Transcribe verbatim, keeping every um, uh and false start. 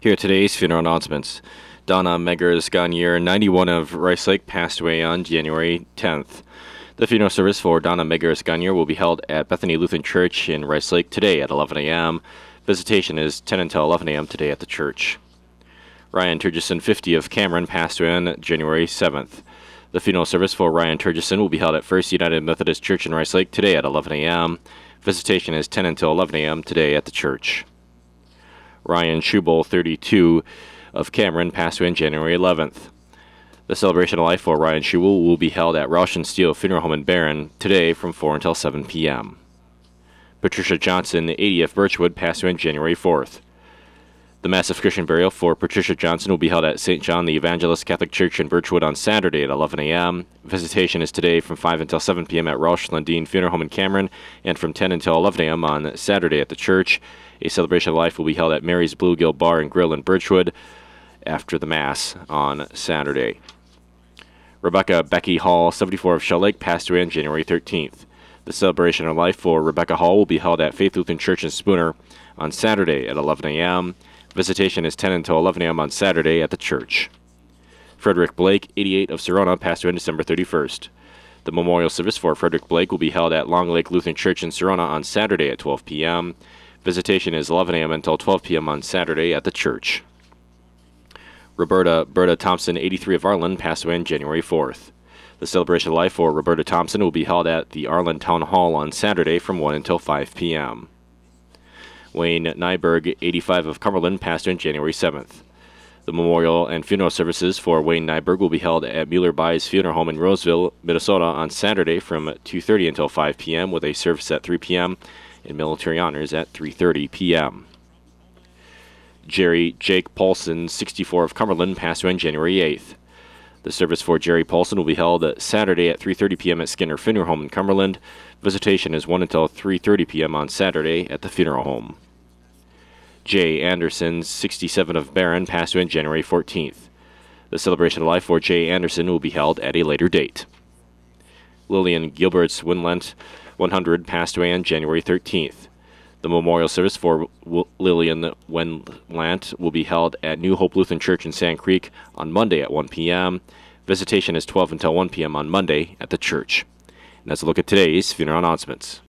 Here are today's funeral announcements. Donna Meggers Gagne, ninety-one, of Rice Lake, passed away on January tenth. The funeral service for Donna Meggers Gagne will be held at Bethany Lutheran Church in Rice Lake today at eleven a.m. Visitation is ten until eleven a.m. today at the church. Ryan Turgeson, fifty, of Cameron, passed away on January seventh. The funeral service for Ryan Turgeson will be held at First United Methodist Church in Rice Lake today at eleven a.m. Visitation is ten until eleven a.m. today at the church. Ryan Schubel, thirty-two, of Cameron, passed away on January eleventh. The celebration of life for Ryan Schubel will be held at Roush and Steele Funeral Home in Barron today from four until seven p.m. Patricia Johnson, eighty, of Birchwood, passed away on January fourth. The massive Christian burial for Patricia Johnson will be held at Saint John the Evangelist Catholic Church in Birchwood on Saturday at eleven a.m. Visitation is today from five until seven p.m. at Roush Lundeen Funeral Home in Cameron, and from ten until eleven a.m. on Saturday at the church. A celebration of life will be held at Mary's Bluegill Bar and Grill in Birchwood after the Mass on Saturday. Rebecca Becky Hall, seventy-four, of Shell Lake, passed away on January thirteenth. The celebration of life for Rebecca Hall will be held at Faith Lutheran Church in Spooner on Saturday at eleven a.m. Visitation is ten until eleven a.m. on Saturday at the church. Frederick Blake, eighty-eight, of Serona, passed away on December thirty-first. The memorial service for Frederick Blake will be held at Long Lake Lutheran Church in Serona on Saturday at twelve p.m. Visitation is eleven a.m. until twelve p.m. on Saturday at the church. Roberta Berta Thompson, eighty-three, of Arlen, passed away on January fourth. The celebration of life for Roberta Thompson will be held at the Arlen Town Hall on Saturday from one until five p.m. Wayne Nyberg, eighty-five, of Cumberland, passed away on January seventh. The memorial and funeral services for Wayne Nyberg will be held at Mueller Byes Funeral Home in Roseville, Minnesota on Saturday from two thirty until five p.m. with a service at three p.m. and military honors at three thirty p.m. Jerry Jake Paulson, sixty-four, of Cumberland, passed away on January eighth. The service for Jerry Paulson will be held Saturday at three thirty p.m. at Skinner Funeral Home in Cumberland. Visitation is one until three thirty p.m. on Saturday at the funeral home. Jay Anderson, sixty-seven, of Barron, passed away on January fourteenth. The celebration of life for Jay Anderson will be held at a later date. Lillian Gilbert's Winlant, one hundred, passed away on January thirteenth. The memorial service for w- Lillian Winlant will be held at New Hope Lutheran Church in Sand Creek on Monday at one p.m. Visitation is twelve until one p.m. on Monday at the church. And that's a look at today's funeral announcements.